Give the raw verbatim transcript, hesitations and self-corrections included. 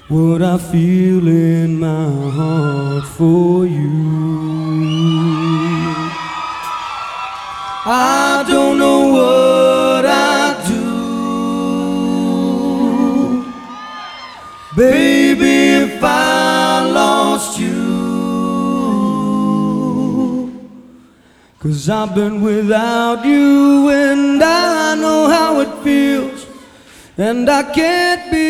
what I feel in my heart for you. I don't know what I'd do, baby, if I lost you. 'Cause I've been without you and I know how it feels, and I can't be